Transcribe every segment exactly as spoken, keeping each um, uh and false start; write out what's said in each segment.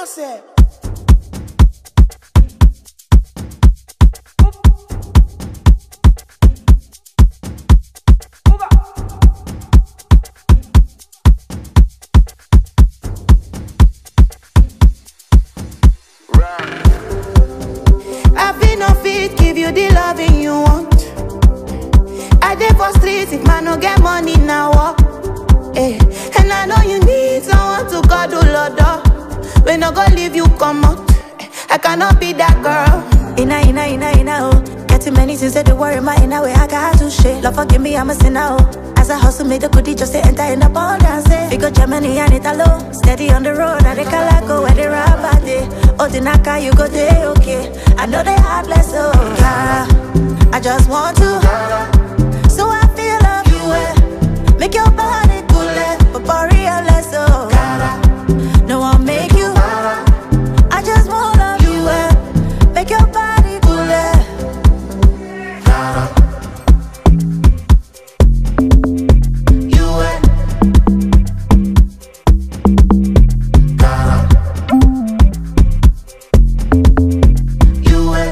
yourself. I feel no fit, give you the loving you want. I dey for streets, if man no get money now walk. Eh. And I know you need someone to cuddle lodo. We no go leave you come out. I cannot be that girl. Ina, ina, ina, ina, oh. Getting many things that they worry my inner way. I got to shit. Love forgive me, I'm a sinner, oh. As I hustle, make the goodie just to enter in the abundance. We go Germany and Italo. Steady on the road, I dey calaco where they rap at it. Oh, the naka, you go there, okay. I know they heartless, oh. Ah, I just want to. So I feel love you, eh. Make your body cool, eh. But for real, let's go. No one make you. I just want love you, eh. Make your body cool, eh. You, eh. You, eh.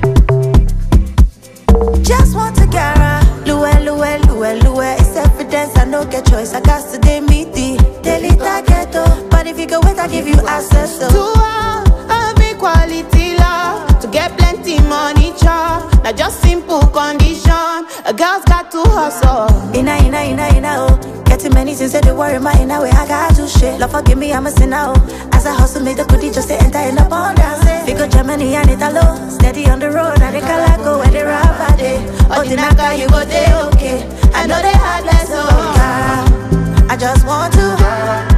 Just want to gara. Lue, lue, lue, lue. It's evidence, I no get choice. I got to dey meet the daily target, oh. But if you go wait, I give you access, To oh. all, a big quality love. To get plenty money, chop. Not just simple condition. A girl's got to hustle. Ina, ina, ina, ina, oh. Getting many things that they worry my inner way. I got to shit. Love forgive me, I'm a sinner, oh. As I hustle, make the goodie just to enter in the abundance. We go Germany and Italo. Steady on the road, I dey calaco where they rap at it. Oh, the naka, you go there, okay. I know they heartless, oh. I just want to.